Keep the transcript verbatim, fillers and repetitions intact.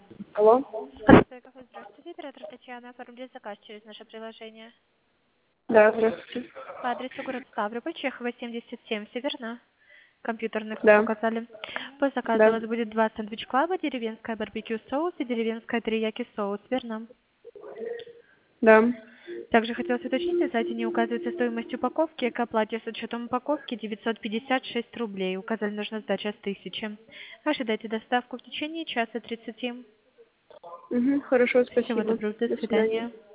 Алло? Здравствуйте, кафе, здравствуйте, оператор Татьяна. Оформили заказ через наше приложение. Да, здравствуйте. По адресу город Ставрополь, Чехова, семьдесят семь, все верно? Компьютерных Да, указали. По заказу у да, вас будет два сэндвич клаба, деревенская барбекю соус и деревенская терияки соус, верно? да. Также хотелось уточнить, на сайте не указывается стоимость упаковки, к оплате с учетом упаковки девятьсот пятьдесят шесть рублей. Указали, нужна сдача с тысячи. Ожидайте доставку в течение часа тридцати. Угу, хорошо, Всего спасибо. доброго, до До свидания. свидания.